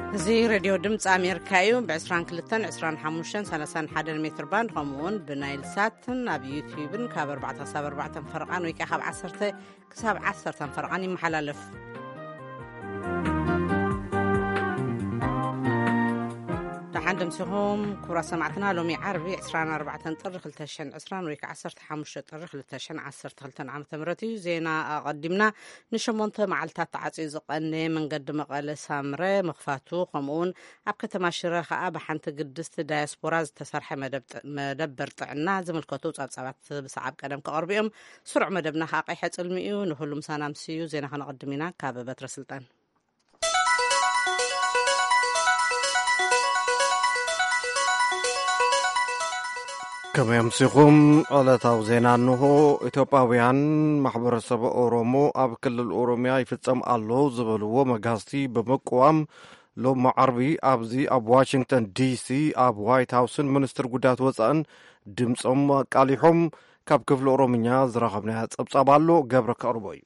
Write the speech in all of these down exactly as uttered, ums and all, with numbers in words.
زي راديو دمت أمريكايو بعشرين كلتن عشرين حموشن سلسان حدن متر باند قمون بنايل ساتن أبي يوتيوبن كابر بعد صبر بعد فرقان ويك أخاب عصرته كسب عصرة فرقاني محللف عندهم سهم كرة سمعتنا لهم عربي عشرين أربعة طرخ لتشن عشرين ويك عصرت حمشة طرخ لتشن عصرت خلتن عام تمرتي زينا قدمنا نشمونت معلتات عزيز قني من قدم قال سامرة مخفاتو قمون أبكت ماشرة أب حنت قدست دايسبوراز تسرح مدبر طعنا زم الكتوب أبصبت بصعب كلام كقربيهم سرع مدبنا حقي حت المئيو نهلم سنام سيو زينا خنقدمنا كابة رسلتان كما يمسكم على توزينا أنه إثيوبيان محبر السبع أورومو أب كل الأوروميا يفتم الله زبلوا مجازتي بمقوام لو معربي أبزي أب واشنطن دي سي أب وايت هاوسن منستر قدات وزن دمسهم كاليهم كاب كفل أوروميا زرقبنا أبصاب الله قبر كأربوي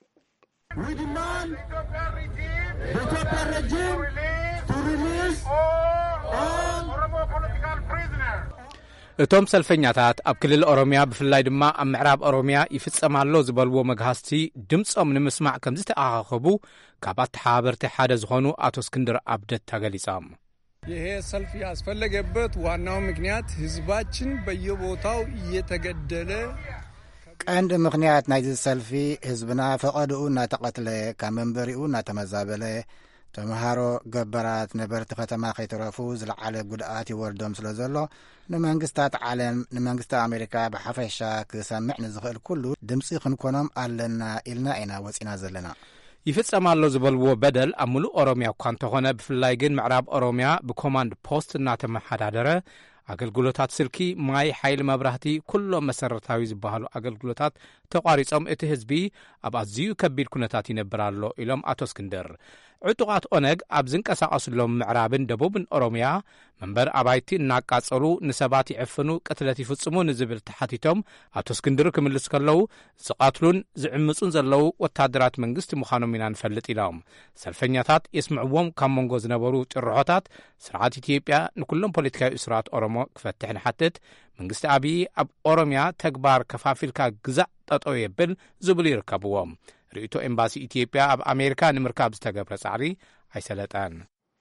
እቶም ሰልፈኛታት ኣብ ክልል ኦሮሚያ ብፍላይ ድማ ኣብ ምዕራብ ኦሮሚያ ይፍጸማሎ ዝበልዎ መግሃስቲ ድምጾም ንምስማዕ ከም ዝተኣኻኸቡ ካብ ኣተሓባበርቲ ሓደ ዝኾኑ አቶ እስክንድር አብደት ተገሊጾም። ይሄ ሰልፍ ያስፈለገበት ዋናው ምክንያት ህዝባችን በየቦታው እየተገደለ ቀንድ ምክንያት ናይዚ ሰልፊ ህዝብና ፈቀድኡ እናተቀትለ ካብ መንበሪኡ እናተመዛበለ ተመሃሮ ገበራት ነበርቲ ከተማ ከይተረፉ ዝለዓለ ጉድኣት ይወርዶም ስለ ዘሎ ንመንግስታት ዓለም ንመንግስታት ኣሜሪካ ብሓፈሻ ክሰምዕ ንዝኽእል ኩሉ ድምፂ ክንኮኖም ኣለና ኢልና ኢና ወፂና ዘለና። ይፍጸማሎ ዝበልዎ በደል ኣብ ሙሉእ ኦሮሚያ እኳ እንተኾነ ብፍላይ ግን ምዕራብ ኦሮሚያ ብኮማንድ ፖስት እናተመሓዳደረ አገልግሎታት ስልኪ ማይ ኃይል መብራህቲ ኩሎም መሰረታዊ ዝበሃሉ አገልግሎታት ተቋሪጾም እቲ ህዝቢ ኣብ ኣዝዩ ከቢድ ኩነታት ይነብራሎ ኢሎም አቶ እስክንድር ዕጡቃት ኦነግ ኣብ ዝንቀሳቀሱሎም ምዕራብን ደቡብን ኦሮሚያ መንበር አባይቲ እናቃጸሉ ንሰባት ይዕፍኑ ቅትለት ይፍጽሙ ንዝብል ተሓቲቶም አቶ እስክንድር ክምልስ ከለው ዝቃትሉን ዝዕምጹን ዘለው ወታደራት መንግስቲ ምዃኖም ኢና ንፈልጥ ኢሎም ሰልፈኛታት የስምዕዎም ካብ መንጎ ዝነበሩ ጭርሖታት ስርዓት ኢትዮጵያ ንኩሎም ፖለቲካዊ እስራት ኦሮሞ ክፈትሕ ንሓትት መንግስቲ አብይ ኣብ ኦሮሚያ ተግባር ከፋፊልካ ግዛዕ ጠጠው የብል ዝብሉ ይርከብዎም። ርእቶ ኤምባሲ ኢትዮጵያ ኣብ አሜሪካ ንምርካብ ዝተገብረ ጻዕሪ ኣይሰለጠን።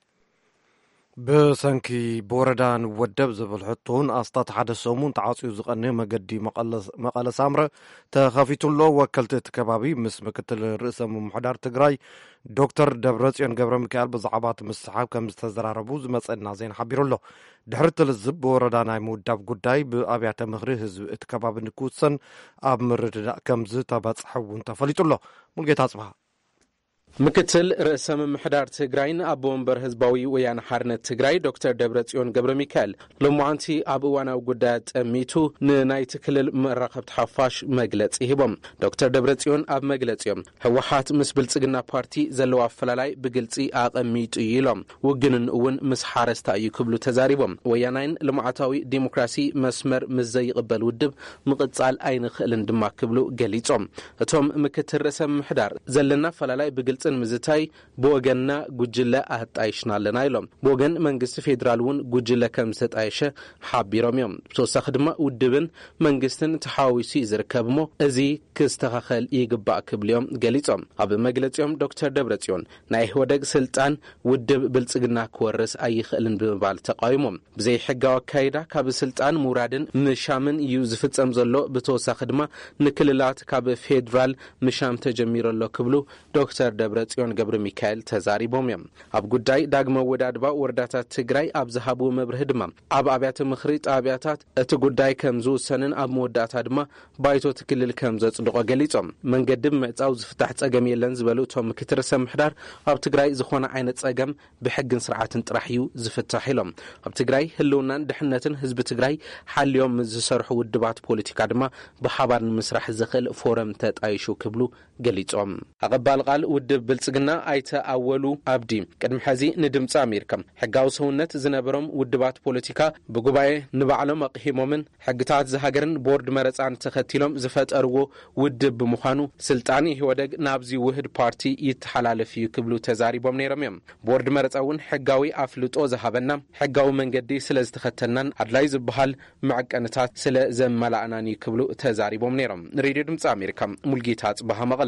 ብሰንኪ ቦረዳን ወደብ ዝብል ሕቶን ኣስታት ሓደ ሰሙን ተዓጽዩ ዝቐነ መገዲ መቐለ ሳምረ ተኸፊቱሎ ወከልቲ እቲ ከባቢ ምስ ምክትል ርእሰ ምምሕዳር ትግራይ ዶክተር ደብረጽዮን ገብረ ሚካኤል ብዛዕባ ምስሓብ ከም ዝተዘራረቡ ዝመጸና ዜና ሓቢሩሎ። ድሕሪ ትልዝብ ብወረዳ ናይ ምውዳብ ጉዳይ ብኣብያተ ምኽሪ ህዝቢ እቲ ከባቢ ንክውሰን ኣብ ምርድዳእ ከም ዝተበጽሐ እውን ተፈሊጡሎ። ሙልጌታ ጽባህ ምክትል ርእሰ ምምሕዳር ትግራይን ኣቦ ወንበር ህዝባዊ ወያነ ሓርነት ትግራይ ዶክተር ደብረጽዮን ገብረ ሚካኤል ሎሙዓንቲ ኣብ እዋናዊ ጉዳያት ጠሚቱ ንናይቲ ክልል መራኸብቲ ሓፋሽ መግለፂ ሂቦም። ዶክተር ደብረጽዮን ኣብ መግለፂኦም ህወሓት ምስ ብልጽግና ፓርቲ ዘለዎ ኣፈላላይ ብግልፂ ኣቐሚጡ ኢሎም ውግንን እውን ምስ ሓረስታ እዩ ክብሉ ተዛሪቦም ወያናይን ልምዓታዊ ዲሞክራሲ መስመር ምስ ዘይቕበል ውድብ ምቕጻል ኣይንኽእልን ድማ ክብሉ ገሊጾም። እቶም ምክትል ርእሰ ምምሕዳር ዘለና ኣፈላላይ ብግልፂ ምዝታይ በወገንና ጉጅለ አጣይሽና ኣለና ኢሎም በወገን መንግስቲ ፌደራል እውን ጉጅለ ከም ዝተጣይሸ ሓቢሮም እዮም። ተወሳኺ ድማ ውድብን መንግስትን ተሓዋዊሱ ይዝርከብሞ እዚ ክስተኻኸል ይግባእ ክብልዮም ገሊጾም። ኣብ መግለፂኦም ዶክተር ደብረጽዮን ናይ ህወደግ ስልጣን ውድብ ብልጽግና ክወርስ ኣይኽእልን ብምባል ተቃዊሞም ብዘይ ሕጋዊ አካይዳ ካብ ስልጣን ሙራድን ምሻምን እዩ ዝፍጸም ዘሎ ብተወሳኺ ድማ ንክልላት ካብ ፌደራል ምሻም ተጀሚረሎ ክብሉ ዶክተር ደብረጽዮን ገብረ ሚካኤል ተዛሪቦም እዮም። ኣብ ጉዳይ ዳግመ ወዳድባ ወረዳታት ትግራይ ኣብ ዝሃቡ መብርህ ድማ ኣብ ኣብያተ ምኽሪ ጣብያታት እቲ ጉዳይ ከም ዝውሰንን ኣብ መወዳእታ ድማ ባይቶ ትክልል ከም ዘጽድቆ ገሊጾም መንገዲ ምዕጻው ዝፍታሕ ጸገም የለን ዝበሉ እቶም ምክትል ርእሰ ምምሕዳር ኣብ ትግራይ ዝኾነ ዓይነት ጸገም ብሕግን ስርዓትን ጥራሕ እዩ ዝፍታሕ ኢሎም ኣብ ትግራይ ህልውናን ድሕነትን ህዝቢ ትግራይ ሓልዮም ዝሰርሑ ውድባት ፖለቲካ ድማ ብሓባር ንምስራሕ ዝኽእል ፎረም ተጣይሹ ክብሉ ገሊጾም። ኣቐባል ቃል ውድብ ብልጽግና ኣይተኣወሉ ኣብዲ ቅድሚ ሕዚ ንድምፂ ኣሜሪካ ሕጋዊ ሰውነት ዝነበሮም ውድባት ፖለቲካ ብጉባኤ ንባዕሎም ኣቕሂሞምን ሕግታት ዝሃገርን ቦርድ መረፃን ተኸቲሎም ዝፈጠርዎ ውድብ ብምዃኑ ስልጣን ይህወደግ ናብዚ ውህድ ፓርቲ ይተሓላለፍ እዩ ክብሉ ተዛሪቦም ነይሮም እዮም። ቦርድ መረፃ እውን ሕጋዊ ኣፍልጦ ዝሃበና ሕጋዊ መንገዲ ስለ ዝተኸተልናን ኣድላይ ዝበሃል መዐቀንታት ስለ ዘመላእናን ክብሉ ተዛሪቦም ነይሮም። ሬድዮ ድምፂ ኣሜሪካ ሙልጌታ ጽባህ መቐለ።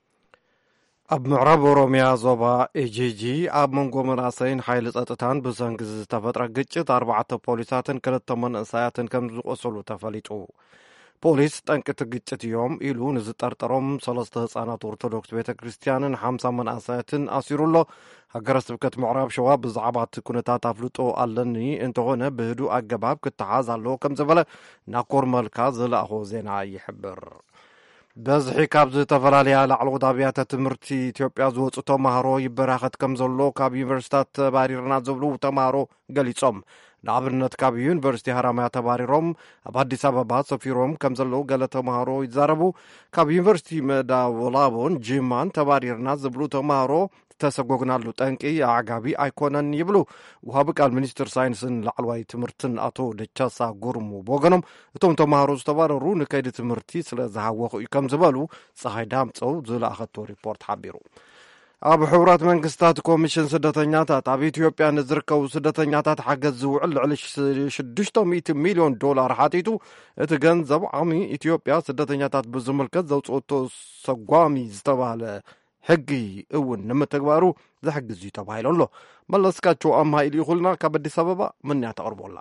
ኣብ ምዕራብ ኦሮሚያ ዞባ ኤጂጂ ኣብ መንጎ መናእሰይን ሓይሊ ጸጥታን ብሰንኪ ዝተፈጥረ ግጭት ኣርባዕተ ፖሊሳትን ክልተ መንእሰያትን ከም ዝቆሰሉ ተፈሊጡ። ፖሊስ ጠንቅቲ ግጭት እዮም ኢሉ ንዝጠርጠሮም ሰለስተ ህጻናት ኦርቶዶክስ ቤተ ክርስቲያንን ሓምሳ መንእሰያትን ኣሲሩሎ። ሃገረ ስብከት ምዕራብ ሸዋ ብዛዕባ እቲ ኩነታት ኣፍልጦ ኣለኒ እንተኾነ ብህዱእ ኣገባብ ክትሓዝ ኣለዎ ከም ዝበለ ናኮር መልካ ዝለኣኾ ዜና ይሕብር። በዝሒ ካብ ዝተፈላለያ ላዕለዎት ኣብያተ ትምህርቲ ኢትዮጵያ ዝወፁ ተምሃሮ ይበራኸት ከም ዘሎ ካብ ዩኒቨርሲታት ተባሪርና ዝብሉ ተምሃሮ ገሊፆም። ንኣብነት ካብ ዩኒቨርሲቲ ሃራማያ ተባሪሮም ኣብ ኣዲስ ኣበባ ሰፊሮም ከም ዘለዉ ገለ ተምሃሮ ይዛረቡ። ካብ ዩኒቨርሲቲ መዳወላቦን ጅማን ተባሪርና ዝብሉ ተምሃሮ ተሰጎግናሉ ጠንቂ ኣዕጋቢ ኣይኮነን ይብሉ። ውሃቢ ቃል ሚኒስትር ሳይንስን ላዕለዋይ ትምህርትን ኣቶ ደቻሳ ጉርሙ ብወገኖም እቶም ተምሃሮ ዝተባረሩ ንከይዲ ትምህርቲ ስለ ዝሃወኹ እዩ ከም ዝበሉ ፀሓይ ዳምፀው ዝለኣኸቶ ሪፖርት ሓቢሩ። ኣብ ሕቡራት መንግስታት ኮሚሽን ስደተኛታት ኣብ ኢትዮጵያ ንዝርከቡ ስደተኛታት ሓገዝ ዝውዕል ልዕሊ ሽዱሽተ ሚእቲ ሚልዮን ዶላር ሓቲቱ። እቲ ገንዘብ ዓሚ ኢትዮጵያ ስደተኛታት ብዝምልከት ዘውፅኦቶ ሰጓሚ ዝተባሃለ ሕጊ እውን ንምትግባሩ ዝሕግዝ እዩ ተባሂሉ ኣሎ። መለስካቸው ኣማኢል ይኹልና ካብ አዲስ አበባ ምንያ ተቕርቦላ።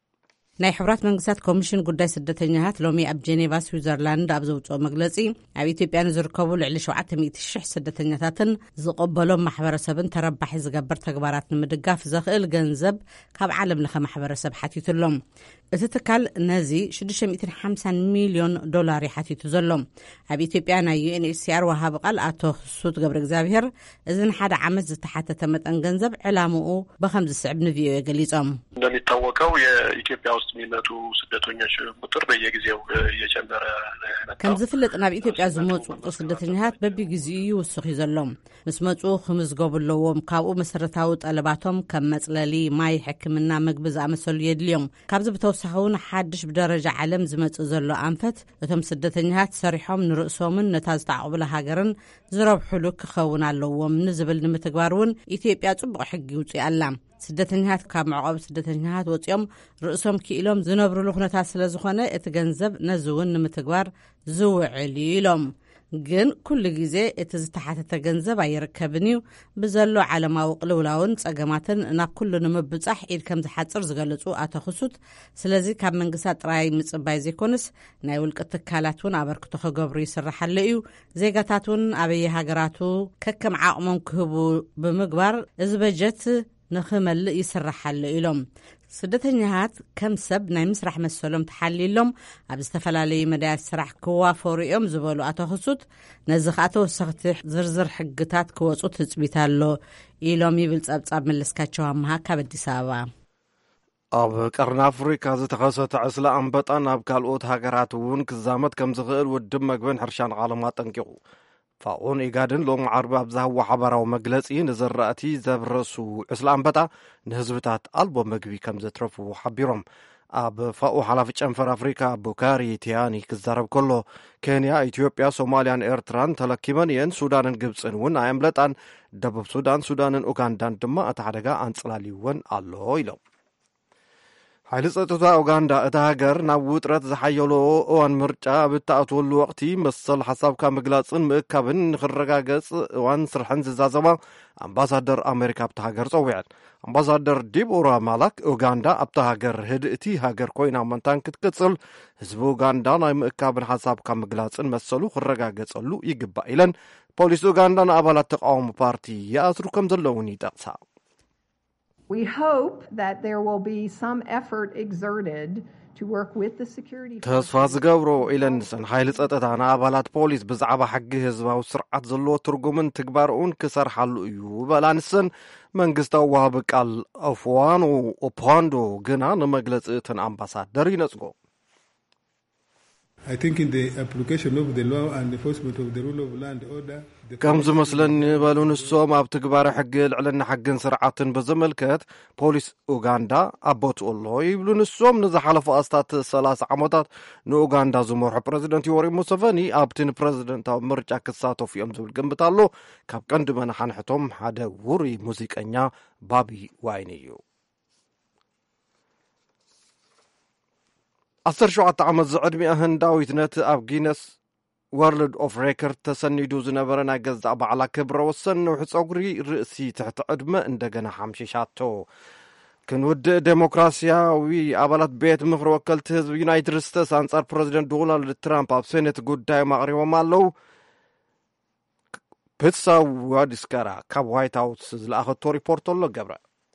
ናይ ሕቡራት መንግስታት ኮሚሽን ጉዳይ ስደተኛታት ሎሚ ኣብ ጄኔቫ ስዊዘርላንድ ኣብ ዘውፅኦ መግለፂ ኣብ ኢትዮጵያ ንዝርከቡ ልዕሊ ሸውዓተ ሚእቲ ሽሕ ስደተኛታትን ዝቕበሎም ማሕበረሰብን ተረባሒ ዝገበር ተግባራት ንምድጋፍ ዘኽእል ገንዘብ ካብ ዓለም ለኸ ማሕበረሰብ ሓቲቱሎም። እቲ ትካል ነዚ ሽዱሽተ ሚእትን ሓምሳን ሚልዮን ዶላር ይሓቲቱ ዘሎ። ኣብ ኢትዮጵያ ናይ ዩኤንኤችሲአር ወሃቢ ቃል አቶ ክሱት ገብረ እግዚአብሔር እዚ ንሓደ ዓመት ዝተሓተተ መጠን ገንዘብ ዕላምኡ በከም ዝስዕብ ንቪኦኤ ገሊጾም። እንደሚታወቀው የኢትዮጵያ ውስጥ የሚመጡ ስደተኞች ቁጥር በየጊዜው እየጨመረ ነው። ከም ዝፍለጥ ናብ ኢትዮጵያ ዝመጹ ስደተኛታት በቢግዚኡ ይውስኽ እዩ ዘሎ። ምስ መጹ ክምዝገቡ ኣለዎም። ካብኡ መሰረታዊ ጠለባቶም ከም መጽለሊ፣ ማይ፣ ሕክምና፣ ምግቢ ዝኣመሰሉ የድልዮም። ካብዚ ብተወሳኺ እውን ሓድሽ ብደረጃ ዓለም ዝመጽእ ዘሎ ኣንፈት እቶም ስደተኛታት ሰሪሖም ንርእሶምን ነታ ዝተዓቕብለ ሃገርን ዝረብሕሉ ክኸውን ኣለዎም ንዝብል ንምትግባር እውን ኢትዮጵያ ጽቡቕ ሕጊ ውፅእ ኣላ። ስደተኛታት ካብ መዕቆብ ስደተኛታት ወፂኦም ርእሶም ክኢሎም ዝነብሩሉ ኩነታት ስለ ዝኾነ እቲ ገንዘብ ነዚ እውን ንምትግባር ዝውዕል ኢሎም። ግን ኩሉ ግዜ እቲ ዝተሓተተ ገንዘብ ኣይርከብን እዩ። ብዘሎ ዓለማዊ ቅልውላውን ፀገማትን ናብ ኩሉ ንምብፃሕ ኢድ ከም ዝሓፅር ዝገልጹ ኣቶ ክሱት ስለዚ ካብ መንግስታት ጥራይ ምፅባይ ዘይኮንስ ናይ ውልቀ ትካላት እውን ኣበርክቶ ክገብሩ ይስራሓሉ እዩ። ዜጋታት እውን ኣበየ ሃገራቱ ከከም ዓቕሞም ክህቡ ብምግባር እዚ በጀት ንኽመልእ ይስራሓሉ ኢሎም። ስደተኛታት ከም ሰብ ናይ ምስራሕ መሰሎም ተሓሊሎም ኣብ ዝተፈላለዩ መዳያት ስራሕ ክዋፈሩ እዮም ዝበሉ ኣቶ ክሱት ነዚ ከዓ ተወሰኽቲ ዝርዝር ሕግታት ክወፁ ትፅቢት ኣሎ ኢሎም ይብል ፀብጻብ መለስካቸው ኣምሃ ካብ አዲስ ኣበባ። ኣብ ቀርኒ ኣፍሪካ ዝተኸሰተ ዕስለ ኣንበጣ ናብ ካልኦት ሃገራት እውን ክዛመት ከም ዝኽእል ውድብ መግብን ሕርሻን ዓለማ ጠንቂቑ። ፋኦን ኢጋድን ሎም ዓርቢ ኣብ ዝሃቦ ሓበራዊ መግለፂ ንዝራእቲ ዘብረሱ ዕስለ ኣንበጣ ንህዝብታት ኣልቦ ምግቢ ከም ዘትረፉ ሓቢሮም። ኣብ ፋኦ ሓላፊ ጨንፈር ኣፍሪካ ቡካሪ ቲያኒ ክዛረብ ከሎ ኬንያ፣ ኢትዮጵያ፣ ሶማልያን ኤርትራን ተለኪመን እየን። ሱዳንን ግብፅን እውን ኣየምለጣን። ደቡብ ሱዳን፣ ሱዳንን ኡጋንዳን ድማ እቲ ሓደጋ ኣንፅላሊወን ኣሎ ኢሎም። ሓይሊ ፀጥታ ኡጋንዳ እቲ ሃገር ናብ ውጥረት ዝሓየሎ እዋን ምርጫ ብተኣትወሉ ወቅቲ መሰል ሓሳብካ ምግላፅን ምእካብን ንኽረጋገፅ እዋን ስርሕን ዝዛዘማ ኣምባሳደር ኣሜሪካ ኣብቲ ሃገር ፀዊዐን። ኣምባሳደር ዲቦራ ማላክ ኡጋንዳ ኣብቲ ሃገር ህድእቲ ሃገር ኮይና መንታን ክትቅፅል ህዝቢ ኡጋንዳ ናይ ምእካብን ሓሳብካ ምግላፅን መሰሉ ክረጋገፀሉ ይግባእ ኢለን። ፖሊስ ኡጋንዳ ንኣባላት ተቃውሞ ፓርቲ ይኣስሩ ከም ዘለውን ይጠቕሳ። We hope that there will be some effort exerted to work with the security ተስፋ ዝገብሮ ኢለንሰን ሓይሊ ፀጥታ ንኣባላት ፖሊስ ብዛዕባ ሕጊ ህዝባዊ ስርዓት ዘለዎ ትርጉምን ትግባርኡን ክሰርሓሉ እዩ በላንሰን። መንግስታዊ ወሃቢ ቃል ኣፍዋኖ ኦፓንዶ ግና ንመግለፂ እተን ኣምባሳደር ይነፅጎ። I think in the application of the law and enforcement of the rule of land order كم زمسلن بالون السوم اب تكبار حق العلن حق سرعات بزملكت بوليس اوغندا ابوت الله يبلون السوم نزح على فاستات ثلاث عمودات نوغندا زمر بريزيدنت يوري موسيفاني ابتن بريزيدنت مرجع كساتو في ام زبل جنبتالو كاب قند من حنحتم حدا وري موسيقኛ بابي واينيو عشر شعات عمد زعدمي هنداويت نت اب جينس وورلد اوف ريكورد تسنيدو زنبرنا جزء على كبر وسنو حصغري رئسي تحت عدمه اندغنا حمشيشاتو كنود ديمقراسياوي ابالات بيت مخر وكلت حزب يونايتد ستيتس انصار بريزيدنت دونالد ترامب اب سينات غداي مقريوم مالو بيتسا وادسكارا كاب وايت هاوس زلاخو ريبورت لو غبره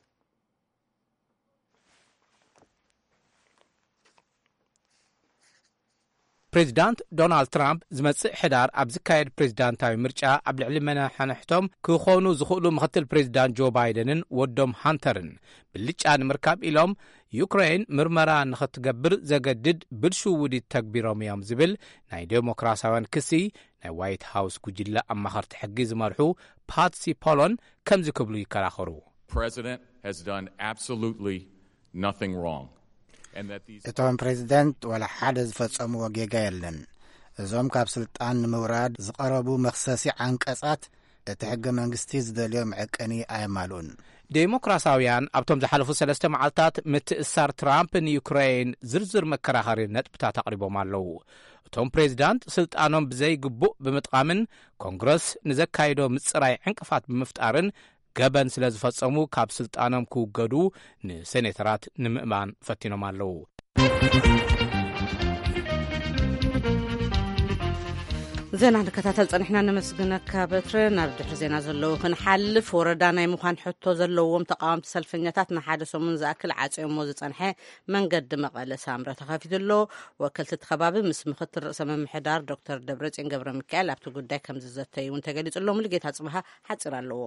بريزيدنت دونالد ترامب زمص حدار اب زكايد بريزيدنتاوي مرچا اب لعل منحنحتم كخونو زخولو مختل بريزيدنت جو بايدنن ودوم هانترن بلچان مركاب إلهم يوكرين مرمرا نختقبر زغدد بلشو ودي تكبيرهم يام زبل ناي ديمقراسيوان كسي ناي وايت هاوس كجلا امخرت حقي زمرحو باتسي بولون كم زكبلو يكراخرو. President has done absolutely nothing wrong. እቶም ፕሬዚደንት ወላ ሓደ ዝፈጸምዎ ጌጋ የለን እዞም ካብ ስልጣን ምውራድ ዝቀረቡ መክሰሲ አንቀጻት እቲ ሕገ መንግስቲ ዝደልዮም ዕቀኒ ኣይማሉን ዴሞክራሲያውያን ኣብቶም ዝሓለፉ ሰለስተ መዓልታት ምትእሳር ትራምፕ ንዩክሬን ዝርዝር መከራኸሪ ነጥብታት ኣቕሪቦም ኣለዉ እቶም ፕሬዚዳንት ስልጣኖም ብዘይ ግቡእ ብምጥቃምን ኮንግረስ ንዘካይዶ ምጽራይ ዕንቅፋት ብምፍጣርን ገበን ስለ ዝፈጸሙ ካብ ስልጣኖም ክውገዱ ንሴኔተራት ንምእማን ፈቲኖም ኣለዉ زين عندك كتاتل صنحنا نمسجنك بتر نبدح زينا زلو خنحلف وردانا يمخان حتو زلوهم تقام تسلفنياتات نحادثو من زاكل عاصيو موز صنحه من قد مقاله سامره تخافيدلو وكلت تخباب مس مختر رئيس ممحدار دكتور دبرصين ገብረ ሚካኤል ኣብቲ ጉዳይ ከም ዝዘተዩን ተገሊጽሎም ልጌታ ጽባህ ሓጽራለዎ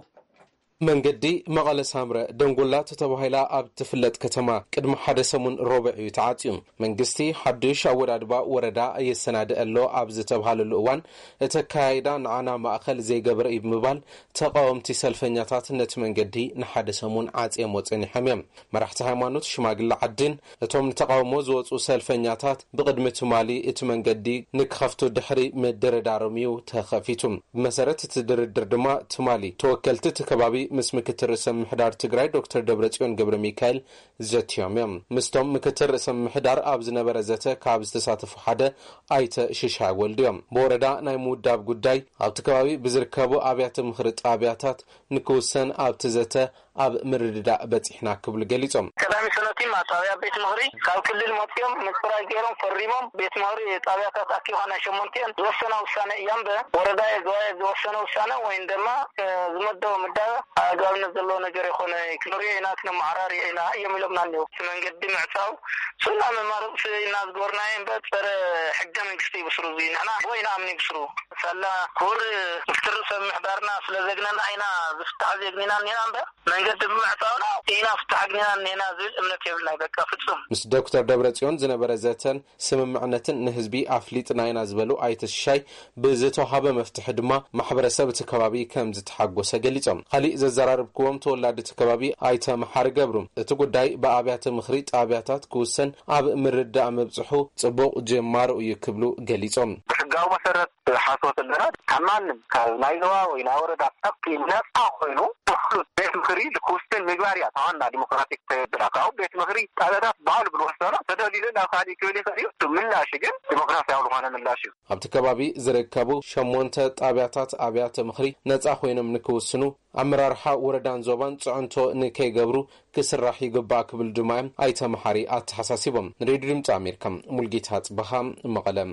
መንገዲ መቀለ ሳምረ ደንጎላት ተባሂላ ኣብ ትፍለጥ ከተማ ቅድመ ሓደ ሰሙን ሮብዕ ተዓጽዩ መንግስቲ ሓድሽ ኣወዳድባ ወረዳ እየሰናደአሎ ኣብ ዝተባሃለሉ እዋን እተካይዳ ንዓና ማእከል ዘይገብረ ይብምባል ተቃወምቲ ሰልፈኛታት ነቲ መንገዲ ንሓደ ሰሙን ዓጽየ ሞጽን ይሐምም መራሕቲ ሃይማኖት ሽማግለ ዓድን እቶም ተቃውሞ ዝወጹ ሰልፈኛታት ብቅድሚ ትማሊ እቲ መንገዲ ንክኸፍቱ ድሕሪ መደረዳሮሚው ተኸፊቱም መሰረት ትድርድር ድማ ትማሊ ተወከልቲ ተከባቢ ምስ ምክትል ርዕሰ ምሕዳር ትግራይ ዶክተር ደብረጽዮን ገብረ ሚካኤል ዘትዮም ምስቶም ምክትል ርዕሰ ምሕዳር ኣብ ዝነበረ ዘተ ካብ ዝተሳተፉ ሓደ ኣይተ ሽሻይ ወልድዮም በወረዳ ናይ ምውዳብ ጉዳይ ኣብቲ ከባቢ ብዝርከቡ ኣብያተ ምክሪ ጣብያታት ንክውሰን ኣብቲ ዘተ ኣብ ምርድዳ በጽሕና ክብል ገሊጾም ቀዳሚ ሰነቲ ማጣብያ ቤት ምክሪ ካብ ክልል መጥዮም ምክራይ ገይሮም ፈሪሞም ቤት ምክሪ ጣብያታት ኣኪዋና ሸሞንቲን ዝወሰነ ውሳነ እያምበ ወረዳ የገዋየ ዝወሰነ ውሳነ ወይ እንደማ ዝመደው ምዳበ አጋብነት ዘሎ ነገር የሆነ ክኖሪያ ይናክነ ማዕራሪ አይና የሚለምና ነው መንገድ ምዕጻው ሱና መማርስ ይናዝ ጎርናይን በጥረ ሕገ መንግስቲ ይብስሩ ዚናና ወይና አምኒ ይብስሩ ሰላ ኩር ምክትርሰ ምሕዳርና ስለዘግነና አይና ዝፍታዕ ዘግነና ነናንበ መንገድ ምዕጻውና አይና ፍታዕግና ነና ዝል እምነት ይብልና በቃ ፍጹም ምስ ዶክተር ደብረጽዮን ዝነበረ ዘተን ስምምዕነትን ንህዝቢ አፍሊጥና አይና ዝበሉ አይተሻይ ብዝተሃበ መፍትሕ ድማ ማሕበረሰብ ተከባቢ ከም ዝተሓጎሰ ገሊጾም خلي زراربكم تولد تكبابي ايتا محار قبرم اتقوداي بابيات مخري طابياتات كوسن اب مردا مبصحو صبوق جمار يكبلو غليصم حقاو مسرت حاسوت الدرات كمانم كايزوا وينا وردا تقينا اخوينو تخلص بيت مخري لكوسن مغاريا تاعنا ديمقراطيك تبراكاو بيت مخري طابيات باول بالوسطنا تدليلنا خالي كلي خريو تملاش جن ديمقراطياو لهنا ملاشو اب تكبابي زركبو شمونت طابياتات ابيات مخري نصا خوينم نكوسنو امرارح وردان زوبان صعنتو نكاي غبرو كسراح يغبا كبل دمايم ايتا محاري اتحساسيبم ريدريم تاميركم ملغيتات بهام مقلم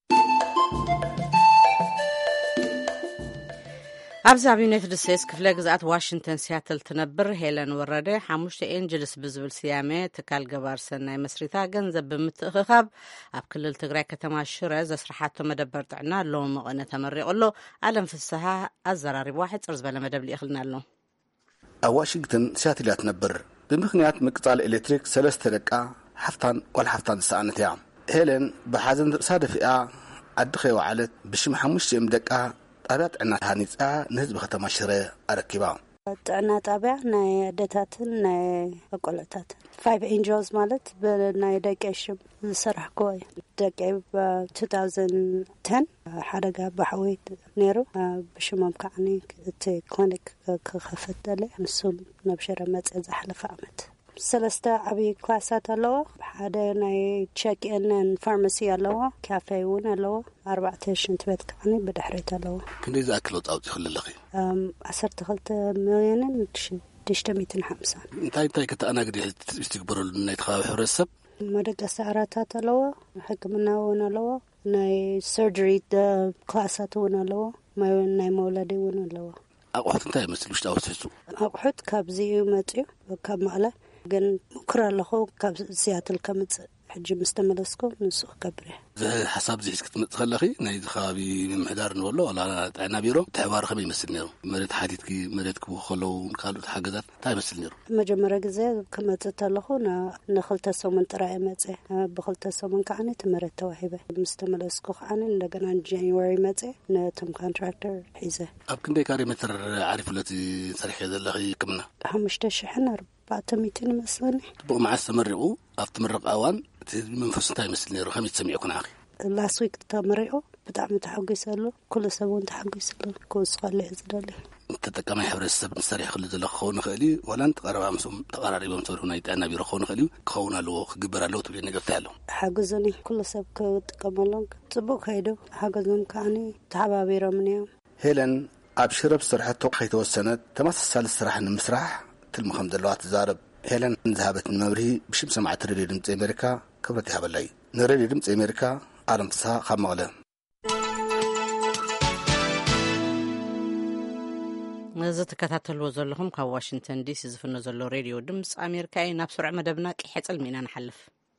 أبزاب يونايتد ستيتس كفلا جزات واشنطن سياتل تنبر هيلن ورده حموشت إنجلس بزبل سيامة تكال جبار سنة مسريتا جنزب بمتخخاب أب كل التجري كتماشرة زسرحات مدبر تعنا لهم مغنى تمري قلو ألم في السها الزراري واحد أرز بلا مدبل يخلنا له واشنطن سياتل تنبر بمخنيات مقطع الإلكتريك سلسة دقة حفتان والحفتان الساعة يا هيلن بحازن صادف يا أدخي وعلت بشم حموشت إمدقة ጣብያ ጥዕና ሃኒፃ ንህዝቢ ከተማ ሽረ ኣረኪባ ጥዕና ጣብያ ናይ ደታትን ናይ ኣቆለታትን ፋይቭ ኤንጀልስ ማለት ብናይ ደቀሽም ዝሰርሕ ኮይ ደቀ ብ2010 ሓደጋ ባሕዊ ነይሩ ብሽሞም ከዓኒ እቲ ክሊኒክ ክኸፈተለ ንሱም ነብሸረ መጽ ዝሓለፈ ዓመት ሰለስተ ዓብይ ክላሳት ኣለዎ ሓደ ናይ ቼክ ኢን ፋርማሲ ኣለዎ ካፌ እውን ኣለዎ ኣርባዕተ ሽንት ቤት ከዓኒ ብድሕሪት ኣለዎ ክንደይ ዝኣክል ወጣ ኣውፂ ክልለኺ ዓሰርተ ክልተ ሚልዮንን ሽዱሽተ ሚእትን ሓምሳን እንታይ እንታይ ከተኣናግዲ ዝትግበረሉ ናይ ተኸባቢ ሕብረተሰብ መደቀሲ ዓራታት ኣለዎ ሕክምና እውን ኣለዎ ናይ ሰርጀሪ ክላሳት እውን ኣለዎ ናይ መውለዲ እውን ኣለዎ ኣቑሑት እንታይ ይመስል ውሽጣ ወሰሱ ኣቑሑት ካብዚ መፅዩ ካብ መቐለ ግን ሙክራ ኣለኹ ካብ ሲያትል ከምፅእ ሕጂ ምስተመለስኩ ንሱ ክገብር እየ ሓሳብ ዚ ሒዝክ ትመፅእ ከለኺ ናይ ከባቢ ምምሕዳር ንበሎ ዋላ ጥዕና ቢሮ ተሕባር ከመይ ይመስል ነይሩ መሬት ሓቲትኪ መሬት ክቡህ ከለዉ ካልኦት ሓገዛት እንታይ ይመስል ነይሩ መጀመርያ ግዜ ክመፅእ ከለኹ ንክልተ ሰሙን ጥራይ መፅእ ብክልተ ሰሙን ከዓኒ እቲ መሬት ተዋሂበ ምስተመለስኩ ከዓኒ እንደገና ጃንዋሪ መፅእ ነቶም ኮንትራክተር ሒዘ ኣብ ክንደይ ካሬ ሜትር ዓሪፍለት ሰሪሐ ዘለኺ ሕክምና ሓሙሽተ ሽሕን ኣርባዕተ ሚእትን ይመስለኒ ጥቡቕ መዓዝ ተመሪቑ ኣብቲ ምረቓ እዋን እቲ መንፈስ እንታይ ይመስል ነይሩ ከመይ ተሰሚዑኩን ኣኺ ላስት ዊክ ተመሪቑ ብጣዕሚ ተሓጒሰሉ ኩሉ ሰብ እውን ተሓጒሰሉ ክውስኸሉ እየ ዝደሊ ተጠቃማይ ሕብረተሰብ ንሰሪሕ ክህሉ ዘሎ ክኸውን ይኽእል እዩ ዋላን ተቐረባ ምሶም ተቐራሪቦም ዝሰርሑ ናይ ጥዕና ቢሮ ክኸውን ይኽእል እዩ ክኸውን ኣለዎ ክግበር ኣለዎ ትብል ነገር እንታይ ኣለዎ ሓገዙኒ ኩሉ ሰብ ክጥቀመሎም ፅቡቅ ከይዱ ሓገዞም ከዓኒ ተሓባቢሮም እዮም ሄለን ኣብ ሽረብ ዝሰርሐቶ ከይተወሰነት ተመሳሳሊ ስራሕ ንምስራሕ ትልሚ ከም ዘለዋ ትዛረብ ሄለን ንዝሃበት መብርሂ ብሽም ሰማዕቲ ሬድዮ ድምፂ ኣሜሪካ ክብረት ይሃበላ እዩ ንሬድዮ ድምፂ ኣሜሪካ ኣለም ፍስሓ ካብ መቐለ እዚ ተከታተልዎ ዘለኹም ካብ ዋሽንግተን ዲሲ ዝፍኖ ዘሎ ሬድዮ ድምፂ ኣሜሪካ እዩ ናብ ስርዕ መደብና ቂሕ ፅልሚ ኢና ንሓልፍ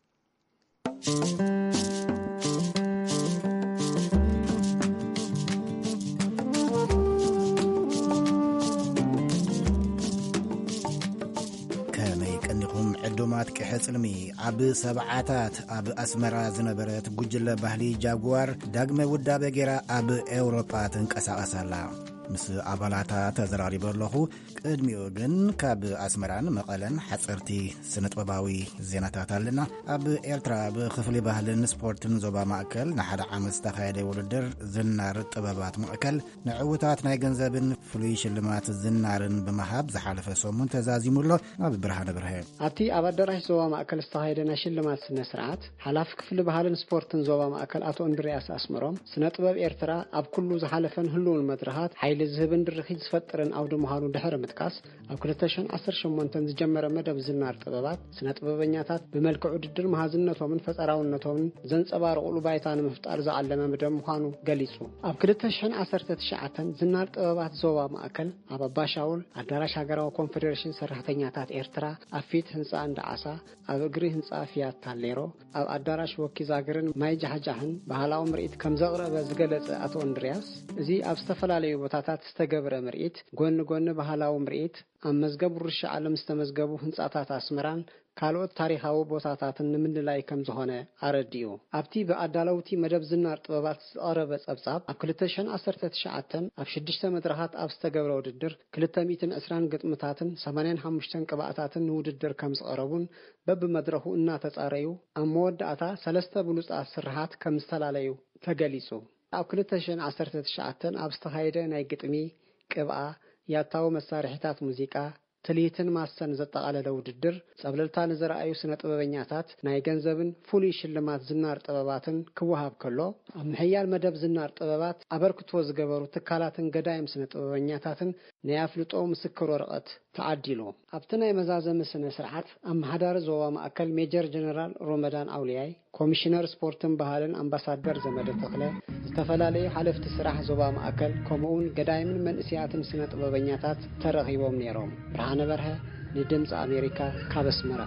ዕዱማት ቂሕ ፅልሚ ኣብ ሰብዓታት ኣብ ኣስመራ ዝነበረት ጉጅለ ባህሊ ጃጓር ዳግመ ውዳበ ጌራ ኣብ ኤውሮጳ ትንቀሳቐሳላ ምስ ኣባላታ ተዘራሪበ ኣለኹ ቅድሚኡ ግን ካብ ኣስመራን መቐለን ሓፀርቲ ስነጥበባዊ ዜናታት ኣለና ኣብ ኤርትራ ብክፍሊ ባህልን ስፖርትን ዞባ ማእከል ንሓደ ዓመት ዝተኻየደ ውድድር ዝናር ጥበባት ማእከል ንዕውታት ናይ ገንዘብን ፍሉይ ሽልማት ዝናርን ብምሃብ ዝሓለፈ ሰሙን ተዛዚሙሎ ኣብ ብርሃነ ብርሀ ኣብቲ ኣብ ኣዳራሽ ዞባ ማእከል ዝተኻየደ ናይ ሽልማት ስነ ስርዓት ሓላፊ ክፍሊ ባህልን ስፖርትን ዞባ ማእከል ኣቶ እንድሪያስ ኣስመሮም ስነጥበብ ኤርትራ ኣብ ኩሉ ዝሓለፈን ህልውን መድረኻት ሓይሊ ዝህብን ድርኺት ዝፈጥርን ኣውዲ ምዃኑ ድሕሪ ምጥቃስ ኣብ ክልተ ሽሕን ዓሰርተ ሸሞንተ ዝጀመረ መደብ ዝናር ጥበባት ስነጥበበኛታት ብመልክዕ ውድድር መሃዝነቶምን ፈጠራውነቶምን ዘንጸባርቑሉ ባይታ ንምፍጣር ዝዓለመ መደብ ምዃኑ ገሊጹ ኣብ ክልተ ሽሕን ዓሰርተ ትሽዓተ ዝናር ጥበባት ዞባ ማእከል ኣብ ኣባሻውል ኣዳራሽ ሃገራዊ ኮንፌደሬሽን ሰራሕተኛታት ኤርትራ ኣብ ፊት ህንፃ እንዳዓሳ ኣብ እግሪ ህንፃ ፊያት ታሌሮ ኣብ ኣዳራሽ ወኪዝ ሃገርን ማይ ጃሕጃሕን ባህላዊ ምርኢት ከም ዘቕረበ ዝገለጸ ኣቶ እንድሪያስ እዚ ኣብ ዝተፈላለዩ ቦታታት ዝተገብረ ምርኢት ጎኒ ጎኒ ባህላዊ ምርኢት ኣብ መዝገብ ውርሻ ዓለም ዝተመዝገቡ ህንፃታት ኣስመራን ካልኦት ታሪኻዊ ቦታታትን ንምንላይ ከም ዝኾነ ኣረዲኡ ኣብቲ ብኣዳለውቲ መደብ ዝናር ጥበባት ዝቐረበ ጸብጻብ ኣብ ክልተ ሽሕን ዓሰርተ ትሽዓተ ኣብ ሽዱሽተ መድረኻት ኣብ ዝተገብረ ውድድር ክልተ ሚእትን ዕስራን ግጥምታትን ሰማንያን ሓሙሽተን ቅብኣታትን ንውድድር ከም ዝቐረቡን በብመድረኹ እናተጻረዩ ኣብ መወዳእታ ሰለስተ ብሉጻት ስራሓት ከም ዝተላለዩ ተገሊጹ ኣብ ክልተ ሽሕን ዓሰርተ ትሽዓተ ኣብ ዝተኻየደ ናይ ግጥሚ ቅብኣ ያታዊ መሳርሒታት ሙዚቃ ትልሂትን ማሰን ዘጠቓለለ ውድድር ጸብለልታ ንዝረኣዩ ስነ ጥበበኛታት ናይ ገንዘብን ፍሉይ ሽልማት ዝናር ጥበባትን ክወሃብ ከሎ ኣብ ምሕያል መደብ ዝናር ጥበባት ኣበርክቶ ዝገበሩ ትካላትን ገዳይም ስነ ጥበበኛታትን ናይ ኣፍልጦ ምስክር ወረቐት ተዓዲሉ ኣብቲ ናይ መዛዘሚ ስነ ስርዓት ኣመሓዳሪ ዞባ ማእከል ሜጀር ጀነራል ሮመዳን ኣውልያይ ኮሚሽነር ስፖርትን ባህልን ኣምባሳደር ዘመደ ተኽለ ዝተፈላለዩ ሓለፍቲ ስራሕ ዞባ ማእከል ከምኡውን ገዳይምን መንእስያትን ስነ ጥበበኛታት ተረኺቦም ነይሮም ብርሃነ በርሀ ንድምፂ ኣሜሪካ ካብ ኣስመራ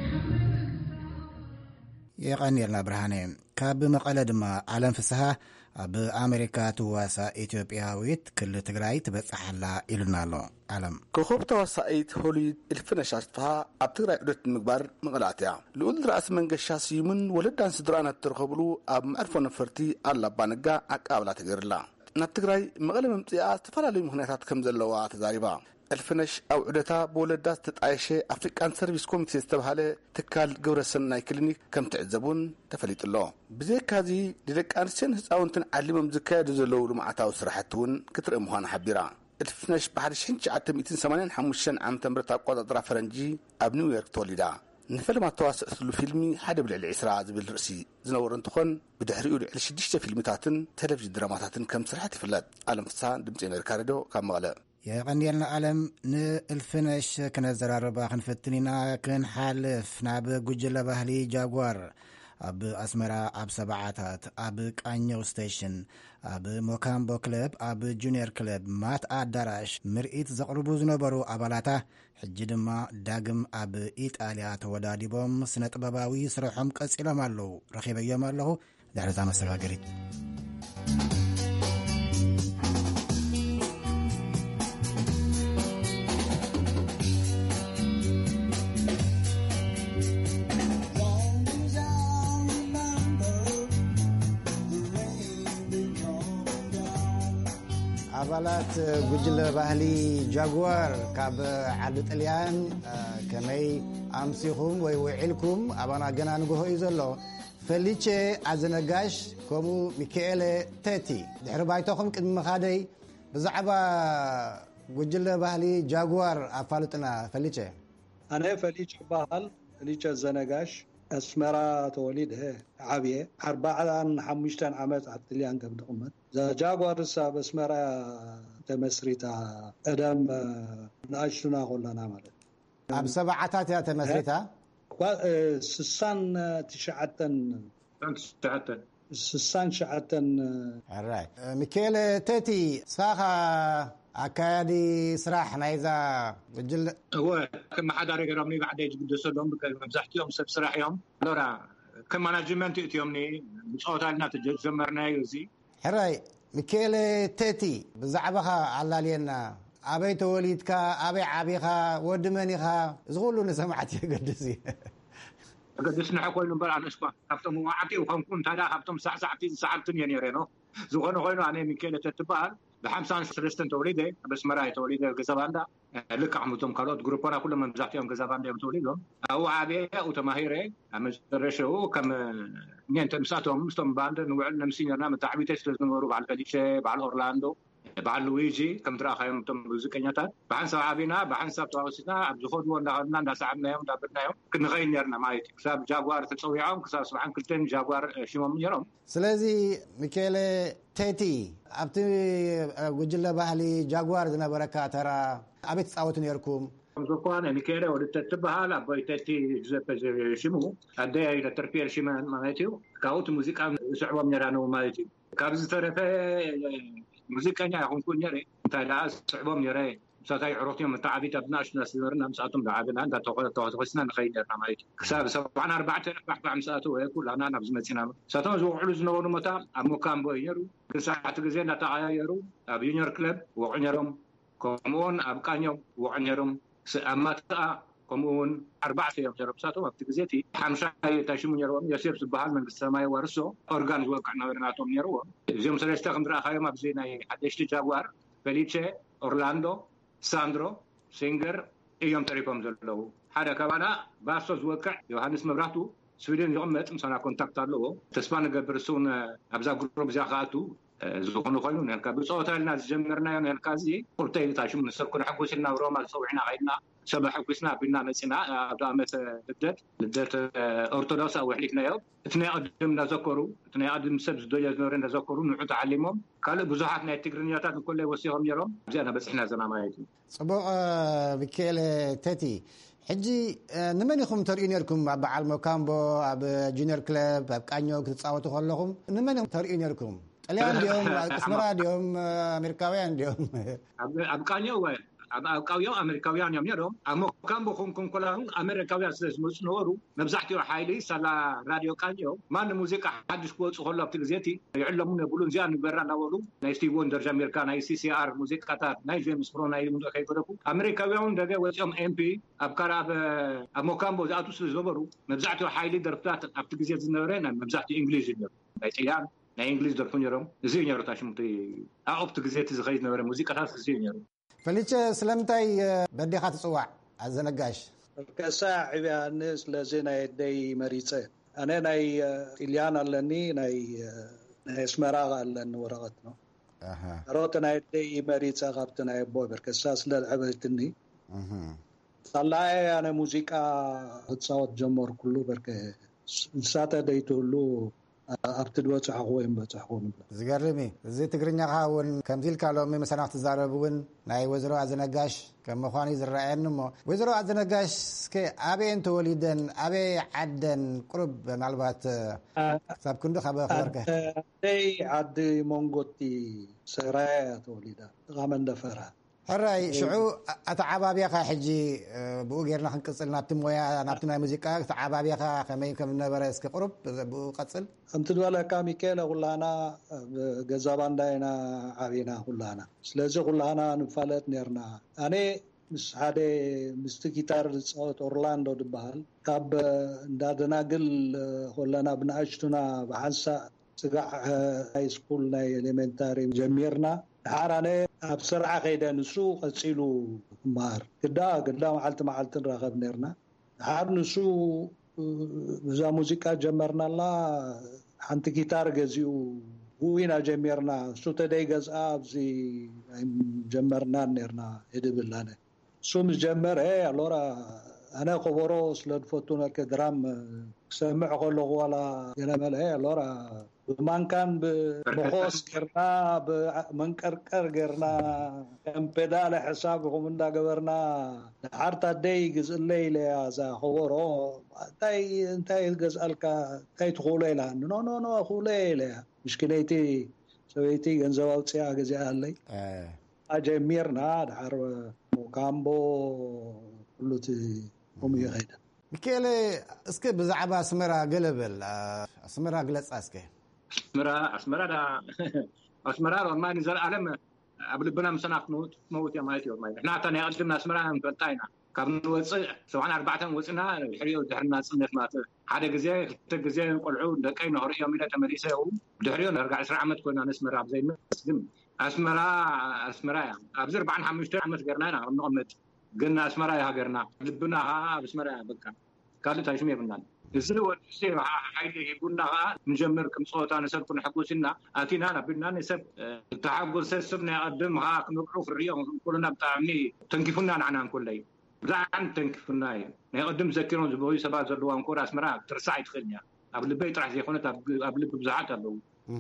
የቀኒርና ብርሃነ ካብ መቐለ ድማ ዓለም ፍስሓ ኣብ ኣሜሪካ ትዋሳ ኢትዮጵያዊት ክልል ትግራይ ትበጽሓላ ኢሉና ኣሎ ዓለም ኮኸብ ተዋሳኢት ሆሊውድ እልፍነሽ ኣስፋሃ ኣብ ትግራይ ዑደት ምግባር መቕላእት እያ ልኡል ራእሲ መንገሻ ስዩምን ወለዳን ስድራን እትርከብሉ ኣብ መዕርፎ ነፈርቲ ኣላባ ነጋ ኣቀባብላ ተገይርላ ናብ ትግራይ መቐለ መምጽኣ ዝተፈላለዩ ምኽንያታት ከም ዘለዋ ተዛሪባ እልፍነሽ ኣብ ዑደታ ብወለዳ ዝተጣየሸ ኣፍሪካን ሰርቪስ ኮሚቴ ዝተባሃለ ትካል ግብረሰናይ ክሊኒክ ከም ትዕዘቡን ተፈሊጡሎ ብዘይካዚ ደቂ ኣንስትዮን ህፃውንትን ዓሊሞም ዝካየዱ ዘለዉ ልምዓታዊ ስራሕቲ እውን ክትርኢ ምዃና ሓቢራ እልፍነሽ ብሓደ ሽሕን ትሽዓተ ሰማንያን ሓሙሽተን ዓመተ ምህረት ኣቆጻጽራ ፈረንጂ ኣብ ኒውዮርክ ተወሊዳ ንፈልማ ተዋስእትሉ ፊልሚ ሓደ ብልዕሊ ዒስራ ዝብል ርእሲ ዝነበረ እንትኾን ብድሕሪኡ ልዕሊ ሽዱሽተ ፊልምታትን ቴሌቭዥን ድራማታትን ከም ስርሐት ይፍለጥ ዓለም ፍስሓ ድምፂ ኣሜሪካ ሬድዮ ካብ መቐለ የቀንየልና ዓለም ንእልፍነሽ ክነዘራርባ ክንፍትኒና ክንሓልፍ ናብ ጉጅለ ባህሊ ጃጓር ኣብ ኣስመራ ኣብ ሰብዓታት ኣብ ቃኘው ስቴሽን ኣብ ሞካምቦ ክለብ ኣብ ጁኒየር ክለብ ማት ኣዳራሽ ምርኢት ዘቕርቡ ዝነበሩ ኣባላታ ሕጂ ድማ ዳግም ኣብ ኢጣልያ ተወዳዲቦም ስነ ጥበባዊ ስርሖም ቀጺሎም ኣለዉ ረኺበዮም ኣለኹ ድሕሪ ዛ መሰጋገሪት ኣባላት ጉጅለ ባህሊ ጃጓር ካብ ዓዲ ጣልያን ከመይ ኣምሲኹም ወይ ውዒልኩም ኣባና ገና ንግሆ እዩ ዘሎ ፈሊቼ ኣዘነጋሽ ከምኡ ሚካኤል ቴቲ ድሕሪ ባይቶኹም ቅድሚ መኻደይ ብዛዕባ ጉጅለ ባህሊ ጃጓር ኣፋልጥና ፈሊቼ ኣነ ፈሊቼ በሃል ፈሊቼ ኣዘነጋሽ ኣስመራ ተወሊደ ዓብየ ኣርባዓን ሓሙሽተን ዓመት ኣብ ጣልያን ከም ተቐመጥ ጃጓር ሳብ ኣስመራ ተመስሪታ ቀደም ንኣሽቱና ኮለና ማለት ኣብ ሰብዓታት ያ ተመስሪታ ስሳን ትሽዓተን ስሳን ሽዓተን ኣራይ ሚካኤል ቴቲ ሳኻ ኣካያዲ ስራሕ ናይዛ ጉጅለ هو كم حدا رجرمني بعد يجدوا لهم مزحتيهم سب سراحيهم لورا كم مانجمنت يومني صوتالنا تجمرنا يوزي حراي ሚካኤል ቴቲ ብዛዕባኻ ኣላልየና ኣበይ ተወሊድካ ኣበይ ዓቢኻ ወዲ መኒኻ ዝኹሉ ንሰማዓት የገድስ እዩ قدسنا حكوا لهم بلا نسكوا حفتم وعتي وخمكم تدا حفتم ساعة ساعتين ساعتين ينيرينو زغونو غينو أنا ميكيل تتبال بحمسان سلستن توليده بس مراي توليده جزاباندا لك عمتهم كارود جروبنا كلهم مزحتهم جزاباندا توليدهم أو عابية أو تماهيرة أمس الرشة كم نين تمساتهم مستم باند نوعنا مسينا من تعبيتش لازم نروح على الفليشة على أورلاندو بعد لويجي كم ترى خيام تم بزكنياتات بعد سبعبينا بعد سبت وعشرين عبد الخود وندهنا نسعبنا يوم دبرنا يوم كنا غيرنا معي كسب جاguar تسويعهم كسب سبعين كلتين جاguar شيمون يرام سلازي ميكيل تيتي أبتي وجل بحلي جاguar ذنا بركة ترى أبيت صوتني يركم زوجنا ميكيل ودت تبها لا بيتتي جزء شيمو أدي إلى تربية شيمان مايتيو كاوت موسيقى سعوة منيرانو مايتيو كابز ترفه موسيقى يكون كل يري تلا صعبهم يري ساتاي عروتهم متعبيت ابناش ناس يرنا مساتهم دعابنا عند توقع توقعنا نخيدنا مايت كساب سبعنا أربعة أربعة مساتو كل أنا نبز متسنا ساتهم زو علوز نورو متا أموكام بينيرو كساعة جزينا تعايرو أبينير كلب وعنيرهم كمون أبكانيهم وعنيرهم سأمتا كمون أربعة يوم جرب ساتهم أبتجزيتي حمشة تاشمون يروم يسير سبحان من السماء ورسو أورجان وقعنا ورناتهم يروم زيهم سلسلة خمرة خيام أبزينا حدش جاguar فليتشي أورلاندو ساندرو سينجر ايوم تريكم دلو حدا كمان باسوز وقع يوحنس مبراتو سويدن يومت مسنا كونتاكت له تسبان غبرسون ابزا جروب زاخاتو زوخنو خينو نلكا بصوتالنا جمرنا نلكازي قلتي تاشم نسكن حقوسنا وروما صوعنا غيدنا سبع حقوسنا بينا مسنا ابدامت لدت لدت اورثودوكس او حليكنا يوم اثنين قدم نذكروا اثنين قدم سبز دويا نورن نذكروا نعود تعلمهم قال بزحاتنا التجرنيات كل وسيهم يرم زينا بس احنا زنا ما يجي صبو ميكيل تيتي حجي نمنيكم ترينيركم بعل موكامبو اب جونيور كلاب اب قانيو كتصاوتوا كلكم نمنيكم ترينيركم اليوم اليوم اسمرا اليوم امريكاويان اليوم اب قانيو ኣቃውያን ኣሜሪካውያን እዮም ነይሮም ኣብ ሞካምቦ ኮንኮን ኮላሁ ኣሜሪካውያን ስለዝመፁ ነበሩ መብዛሕትኡ ሓይሊ ሳላ ራድዮ ቃንዮ ማን ሙዚቃ ሓድሽ ክወፁ ከሎ ኣብቲ ግዜቲ ይዕለሙ ነብሉ እዚኣ ንበራ እናበሉ ናይ ስቲቭ ወንደር ጀሚርካ ናይ ሲሲአር ሙዚቃታት ናይ ጄምስ ብሮ ናይ ሙዚቃ ከይገረፉ ኣሜሪካውያን ደገ ወፂኦም ኤምፒ ኣብ ካራብ ኣብ ሞካምቦ ዝኣቱ ስለዝነበሩ መብዛሕትኡ ሓይሊ ደርፍታት ኣብቲ ግዜ ዝነበረ መብዛሕትኡ እንግሊዝ እዩ ናይ ፅያን ናይ እንግሊዝ ደርፉ ነይሮም እዚ ነይሩ ታሽሙቲ ኣብቲ ግዜቲ ዝኸይድ ነበረ ሙዚቃታት እዚ ነይሩ ፈሊቸ ስለምንታይ በዲኻ ትፅዋዕ ኣዘነጋሽ ከሳ ዕብያን ስለዚ ናይ ደይ መሪፀ ኣነ ናይ ኢልያን ኣለኒ ናይ ናይ ስመራ ኣለኒ ወረቐት ነው ሮት ናይ ደይ መሪፀ ካብቲ ናይ ቦበር ከሳ ስለልዕበትኒ ሳላይ ኣነ ሙዚቃ ክፃወት ጀመር ኩሉ በርከ ንሳተ ደይትህሉ ኣብቲ ድበፅሕ ወይ በፅሕ ሆነ ዝገርሚ እዚ ትግርኛኻ እውን ከምዚ ኢልካ ሎሚ መሰናኽ ትዛረብ እውን ናይ ወይዘሮ ኣዘነጋሽ ከም ምዃኑ ዝረአየኒ እሞ ወይዘሮ ኣዘነጋሽ እስከ ኣበየን ተወሊደን ኣበይ ዓደን ቁርብ ምናልባት ክሳብ ክንዱ ካብ ክበርከ ደይ ዓዲ ሞንጎቲ ሰራያ ተወሊዳ ቃመንደፈራ ሕራይ ሽዑ ኣተዓባቢኻ ሕጂ ብኡ ጌርና ክንቅፅል ናብቲ ሞያ ናብቲ ናይ ሙዚቃ ተዓባቢኻ ከመይ ከም ነበረ እስከ ቁርብ ብኡ ቀፅል ከምቲ ድበለካ ሚካኤል ኩላና ገዛ ባንዳይና ዓቢና ኩላና ስለዚ ኩላና ንፋለጥ ነርና ኣነ ምስ ሓደ ምስቲ ጊታር ዝፃወት ኦርላንዶ ድበሃል ካብ እንዳደናግል ኮለና ብንኣሽቱና ብሓንሳእ ፅጋዕ ሃይ ስኩል ናይ ኤሌሜንታሪ ጀሚርና ሓራነ ኣብ ስርዓ ከይደ ንሱ ቀፂሉ ማር ግዳ ግዳ መዓልቲ መዓልቲ ንራኸብ ነርና ሓር ንሱ ብዛ ሙዚቃ ጀመርናላ ሓንቲ ጊታር ገዚኡ ውኢና ጀሚርና እሱ ተደይ ገዝኣ ኣብዚ ጀመርና ነርና ይድብላነ እሱ ምስ ጀመረ ኣሎራ ኣነ ከበሮ ስለድፈቱ ነርከ ድራም ክሰምዕ ከለኹ ዋላ የነመለ ኣሎራ ብማንካን ብመኾስ ገርና ብመንቀርቀር ገርና ከም ፔዳል ሕሳብ ኹም እንዳገበርና ሓርታ ደይ ግዝእለይ ኢለያ እዛ ከበሮ እንታይ እንታይ ገዝአልካ እንታይ ትኽእሎ ኢላ ኖ ኖ ኖ ክእሎ ኢለያ ምሽክለይቲ ሰበይቲ ገንዘብ ኣውፅኣ ገዚኣ ኣለይ ኣጀሚርና ድሓር ሞካምቦ ኩሉቲ ከምኡ ይኸይደ ሚካኤል እስኪ ብዛዕባ ኣስመራ ገለበል ኣስመራ ግለፃ እስኪ ኣስመራ ኣስመራ ዳ ኣስመራ ማን ዘለዓለም ኣብ ልብና ምሰና ክትመውት እያ ማለት እዩ ማለት ንሕና ናይ ቀድምና ኣስመራ ንፈልጣ ኢና ካብ ንወፅእ ሰብዓን ኣርባዕተን ወፅና ድሕሪኡ ድሕርና ፅነት ማለት ሓደ ግዜ ክልተ ግዜ ቆልዑ ደቀይ ንኽሪኦም ኢለ ተመሊሰ ድሕሪኡ ንርጋ ዕስራ ዓመት ኮይና ኣስመራ ብዘይመስ ግን ኣስመራ ኣስመራ እያ ኣብዚ ኣርባዓን ሓሙሽተ ዓመት ገርና ኢና ንቕመጥ ግን ኣስመራ እያ ሃገርና ልብና ከዓ ኣብ ኣስመራ እያ በቃ ካልእ ታሽሙ የብልናን እዚ ወዲ ሓይሊ ሂቡና ከዓ ንጀምር ከም ፀወታ ንሰብ ክንሕጉስና ኣቲና ናብልና ንሰብ ተሓጉስ ሰብ ናይ ቀድም ከዓ ክንብዑ ክሪኦም ኩሉና ብጣዕሚ ተንኪፉና ንዓና ንኩለይ ብዛዕሚ ተንኪፉና እዩ ናይ ቀድም ዘኪሮም ዝበዩ ሰባት ዘለዋ እንኮር ኣስመራ ትርሳዕ ይትኽእል እያ ኣብ ልበይ ጥራሕ ዘይኮነት ኣብ ልቢ ብዙሓት ኣለዉ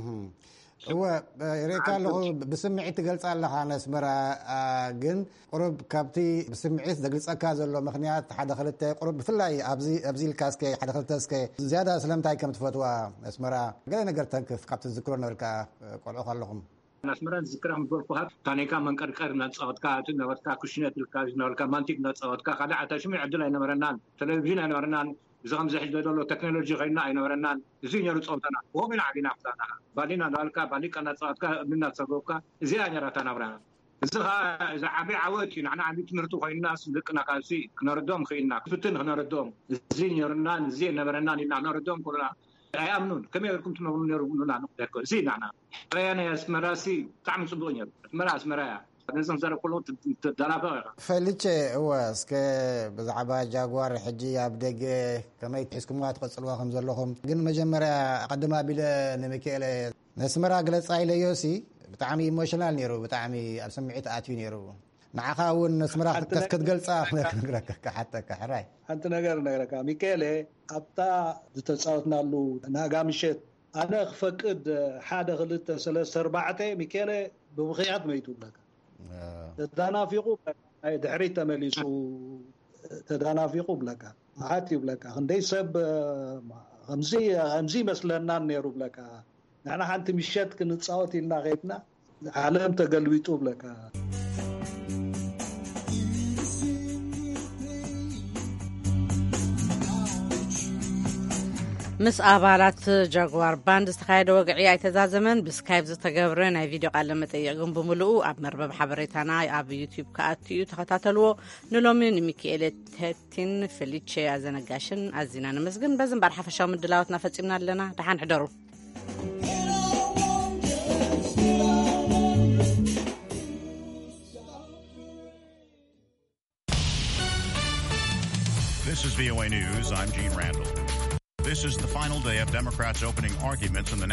هو ريكا له بسمعت قلت الله أنا اسمرا جن قرب كابتي بسمعت دقلت أكاز الله مخنيات حدا خلت قرب فلاي أبزي أبزي الكاسكي حدا خلت اسكي زيادة سلامتاي كم تفتوى اسمرا قلنا قرتك في كابتي ذكرنا وركا قول أخر لهم اسمرا ذكرهم بورفوها تاني كان من كركر نتصوت كا تنوت كا كشنة الكاز نوركا مانتيك نتصوت كا خلا عتاشمي عدلا ينورنان تلفزيون ينورنان زغم زحج دولو تكنولوجي غيرنا ينورنان زين يرد صوتنا وهو من عدينا فتانا بالينا دالكا باليكا نتصوتكا منا تصوتكا زي أنيراتنا برا زها إذا عبي عواتي نحن عم يتمرتوا خي الناس لكنا كاسي نردهم خينا فتن نردهم زين يرنان زين نبرنان إن نردهم كلنا أيامنون كم يركم تنورون يرونون نقدر زين أنا رأينا اسمراسي تعمل صدونير اسمرا اسمرا نزم زر كله تدلابا فليتش هو اسك بزعبا جاغوار حجي ابدق كما يتحسكم واتقصلوا خمس لهم ግን መጀመሪያ ቀድማ ቢለ ንሚካኤል ነስመራ ግለጽ አይለ ዮሲ በጣም ኢሞሽናል ነይሩ በጣም ኣብ ስምዒት ኣትዩ ነይሩ ንዓኻ እውን ነስመራ ክትገልጻ ነግረካ ሓተ ከሕራይ ሓንቲ ነገር ነግረካ ሚካኤል ኣብታ ዝተጻወትናሉ ናጋምሸት ኣነ ክፈቅድ ሓደ ክልተ ሰለስተ ኣርባዕተ ሚካኤል ብምኽያት መይቱ ብለካ ተዳናፊቁ ኣይ ድሕሪ ተመሊሱ ተዳናፊቁ ብለካ ማዓት ይብለካ ክንደይ ሰብ ከምዚ ከምዚ መስለና ነይሩ ብለካ ንሕና ሓንቲ ምሸት ክንፃወት ኢልና ኸይድና ዓለም ተገልቢጡ ብለካ ምስ ኣባላት ጃጓር ባንድ ዝተካየደ ወግዒ ኣይተዛዘመን ብስካይፕ ዝተገብረ ናይ ቪድዮ ቃለ መጠይቅ ግን ብምልኡ ኣብ መርበብ ሓበሬታና ኣብ ዩቲዩብ ከኣትዩ ተኸታተልዎ ንሎሚ ንሚካኤል ተቲን ፌሊቼ ኣዘነጋሽን ኣዚና ነመስግን በዝን ባር ሓፈሻዊ ምድላዋትና ፈጺምና ኣለና ደሓን ሕደሩ This is V O A News. I'm Gene Randall. This is the final day of Democrats' opening arguments in the